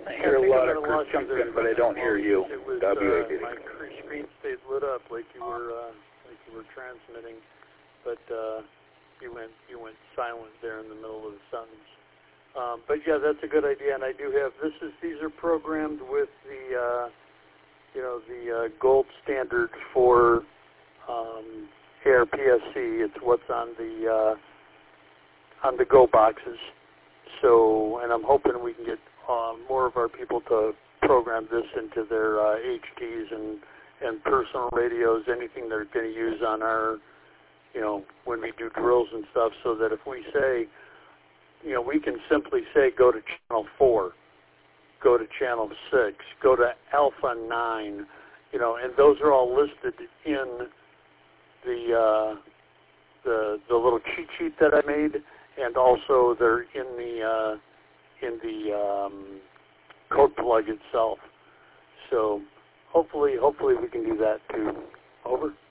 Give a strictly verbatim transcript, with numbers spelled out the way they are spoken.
I hear I a lot I of lost Chris you Jumpin, but I don't hear you. It was, W A uh, D. my screen stayed lit up like you were, uh, like you were transmitting, but uh, you went, you went silent there in the middle of the sentence. Um, but yeah, that's a good idea, and I do have. This is these are programmed with the, uh, you know, the uh, gold standard for um, A R P S C. It's what's on the uh, on the Go boxes. So, and I'm hoping we can get uh, more of our people to program this into their uh, H Ds and and personal radios, anything they're going to use on our, you know, when we do drills and stuff, so that if we say, you know, we can simply say go to channel four, go to channel six, go to alpha nine, you know, and those are all listed in the uh, the the little cheat sheet that I made, and also they're in the uh, in the um, code plug itself. So hopefully, hopefully we can do that too. Over.